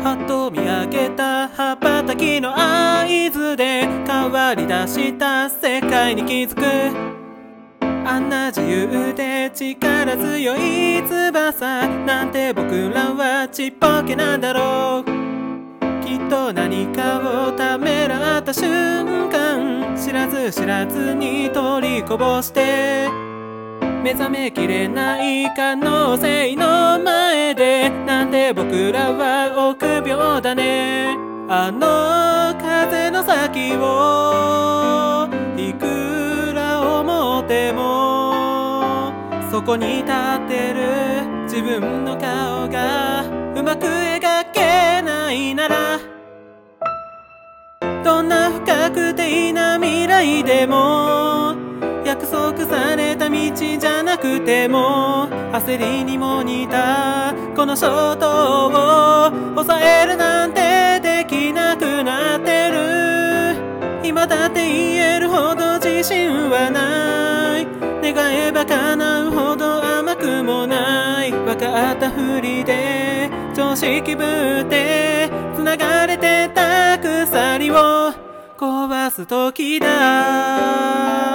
はっと見上げた羽ばたきの合図で変わり出した世界に気づく。あんな自由で力強い翼なんて僕らはちっぽけなんだろう。きっと何かをためらった瞬間、知らず知らずに取りこぼして目覚めきれない可能性の前で、なんて僕らは臆病だね。あの風の先をいくら思っても、そこに立ってる自分の顔がうまく描けないなら、どんな不確定な未来でも約束された道じゃなくても、焦りにも似たこの衝動を抑えるなんてできなくなってる。今だって言えるほど自信はない。願えば叶うほど甘くもない。分かったふりで常識ぶって繋がれてた鎖を壊す時だ。